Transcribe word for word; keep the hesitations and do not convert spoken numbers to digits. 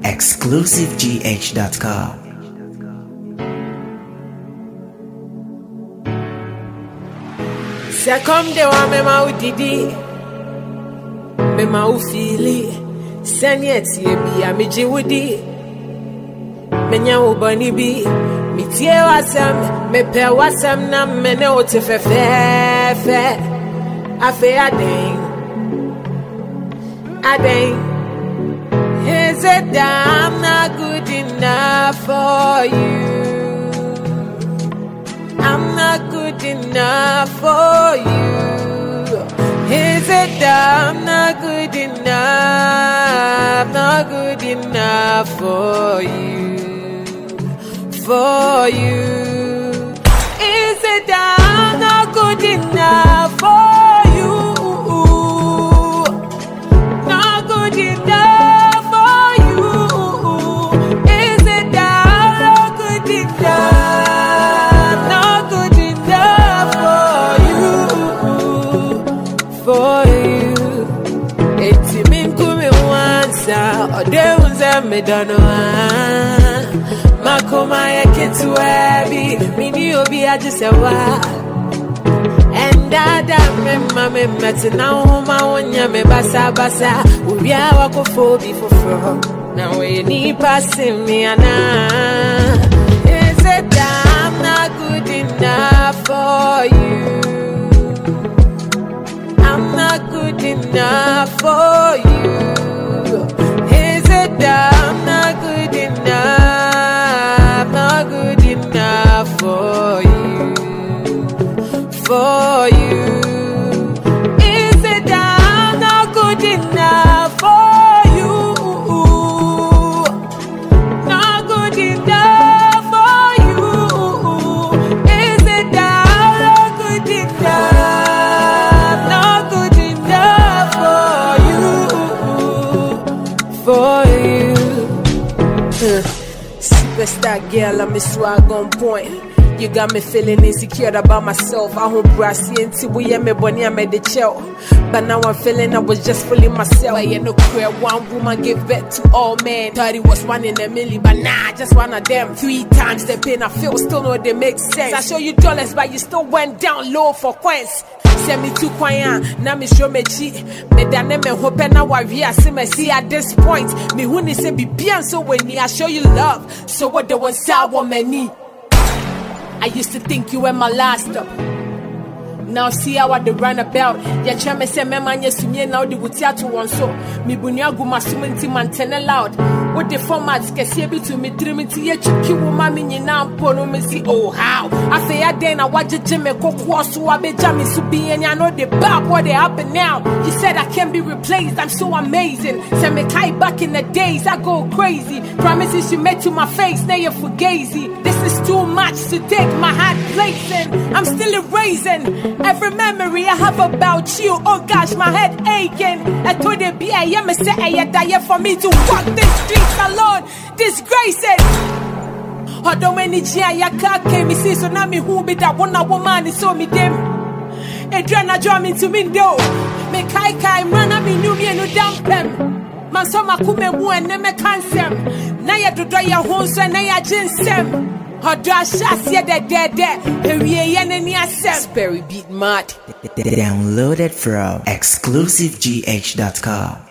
exclusive g h dot com. Second day wa me ma udidi me ma ufili senyeti ebi a me jiwudi menya ubani bi mi tie wasam me pe wasam na me ne o te fe fe fe afe aden aden is it that I'm not good enough for you? I'm not good enough for you. Is it that I'm not good enough? Not good enough for you. For you. Is it that I'm not good enough for you? Not good enough for you. Is it that I'm not good enough? Not good enough for you. It's me coming once, or there was a medano. Makoma ya kitu ebi mini obi ajise wa endada memma memma tina homa wonya me basa basa obi a wakofo bi foforo na we ni passing me ana. Is it that I'm not good enough for you? I'm not good enough for you. Is it that I'm not good enough? Not good enough for you, for you. Is it that I'm not good enough for you? Not good enough for you. Is it that I'm not good enough? Not good enough for you, for you. Superstar girl, I'm a swag on point. You got me feeling insecure about myself. I hope brassy until we am a bunny, I made the chill. But now I'm feeling I was just fooling myself. I ain't no queer, one woman gave birth to all men. Thought it was one in a million, but nah, just one of them. Three times the pain I feel, still know they make sense. I show you dollars, but you still went down low for coins. Send me to Kwaya, now me show me cheat. Me dane me hope now I see me see at this point. Me who ni say be bien so when I show you love. So what the one sour me need. I used to think you were my last stop. Now see how I the run about. Ya chame say me man yesumye now the wutia to one so. Me bunya gu masuminti man ten loud. What the formats can see to me trimity ye chuki woman me na pono me see oh how. I say I then I watch Jimmy Coco so I be jamming subi and I know the bad what they happen now. You said I can't be replaced, I'm so amazing. Send me kai back in the days, I go crazy. Promises you made to my face, now you're fugazi. This is too much to take my heart placing. I'm still erasing every memory I have about you. Oh gosh, my head aching. I told you be I am a say I die for me to walk this street alone, disgracing. Although many Gia Yaka came, me see so now me who be that one woman is so me them. A drana drum into me do. Me kai kai run me new me no damn them. Man so ma kume mu and me cansem. Na ya do ya hon so na ya jinsem. Although I shas ya de de de. We ye ni asem. Sperry beat mad. Downloaded from exclusive g h dot com.